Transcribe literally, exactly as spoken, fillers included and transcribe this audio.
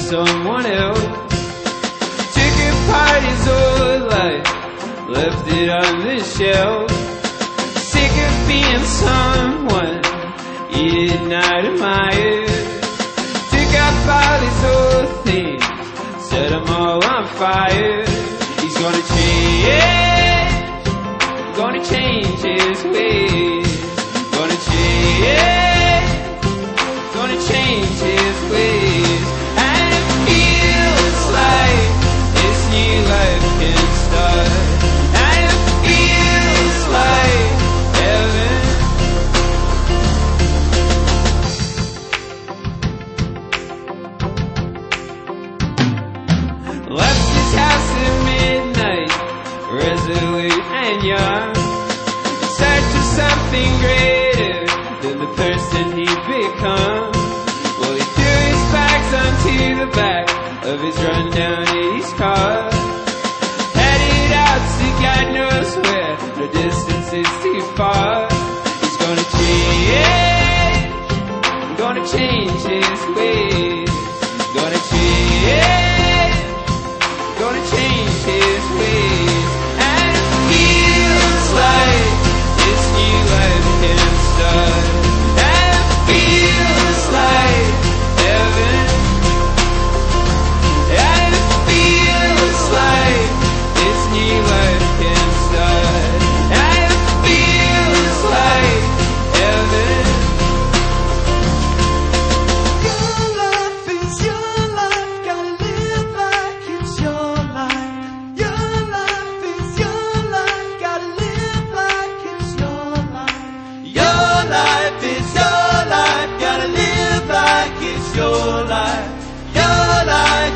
someone else. Took apart his old life, left it on the shelf. Sick of being someone he did not admire. Took up all his old things, set them all on fire. He's gonna change, gonna change his ways. Gonna change, gonna change his ways. And it feels like this new life can start. And it feels like heaven. Left his house at midnight, resolute and young, in search of something greater than the person he'd become. Well, he threw his bags onto the back of his rundown eighties car, headed out to God knows where, no distance is too far. He's gonna change, gonna change his ways. Gonna change, gonna change his ways. And it feels like this new life can start. And it feels like heaven. And it feels like this new life can start. And it feels like heaven. Your life is your life, gotta live like it's your life. Your life is your life, gotta live like it's your life. Your life is your life, gotta live like it's your life. Your life